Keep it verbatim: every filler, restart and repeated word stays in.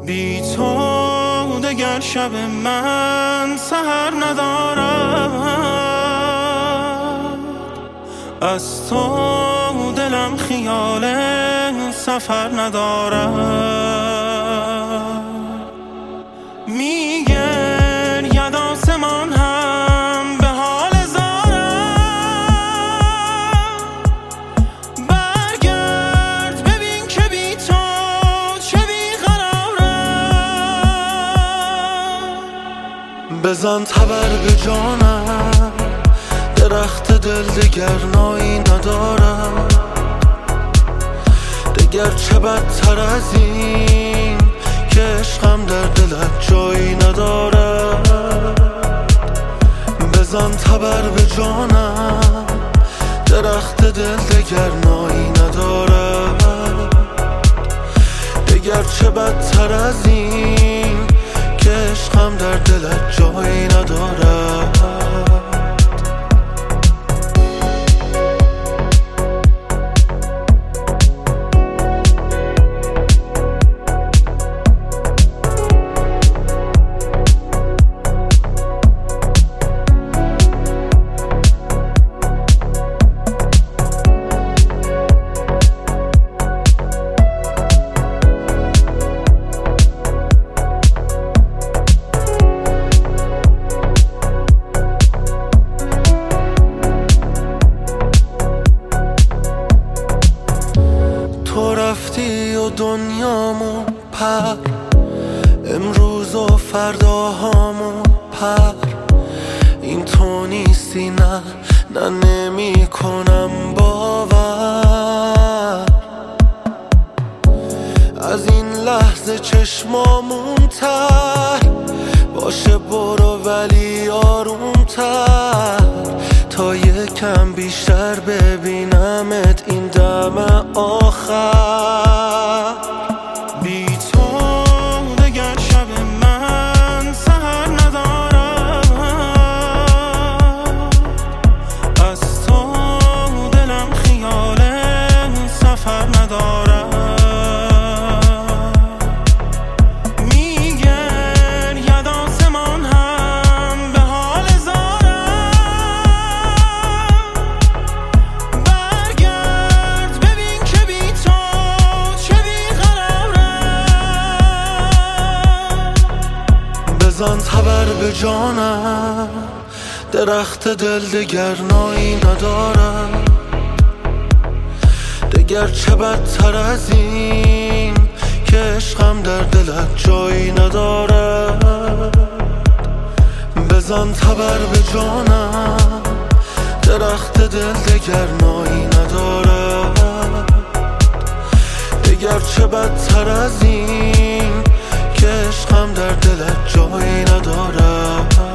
بی تو دگر شب من سحر ندارد، از تو دلم خیال سفر ندارد. میگرید آسمان هم به حال زارم، برگرد ببین که بی تو چه بیقرارم. بزن تبر به جانم، درخت دل دگر نایی ندارم. دگر چه بدتر از این که عشقم در دلت جایی ندارد. بزن تبر به جانم، درخت دل دگر نایی ندارد. دگر چه بدتر از این که عشقم در دلت جایی ندارد. تو رفتی و دنیامو پر، امروز و فرداهامو پر. این تو نیستی، نه نه نمی کنم باور. از این لحظه چشمامون تر باشه، برو ولی آرومتر تا یکم بیشتر ببینمت این دم آخر. بی تو دگر شب من سحر ندارم، از تو دلم خیال سفر ندارم. میگرید آسمان هم به حال زارم، برگرد ببین که بی تو چه بیقرارم. بزن تبر به جانم، درخت دل دگر نایی ندارم. دگر چه بدتر از این که عشقم در دلت جایی ندارد. بزن تبر به جانم، درخت دل دگر نایی ندارد. دگر چه بدتر از این که عشقم در دلت جایی ندارد.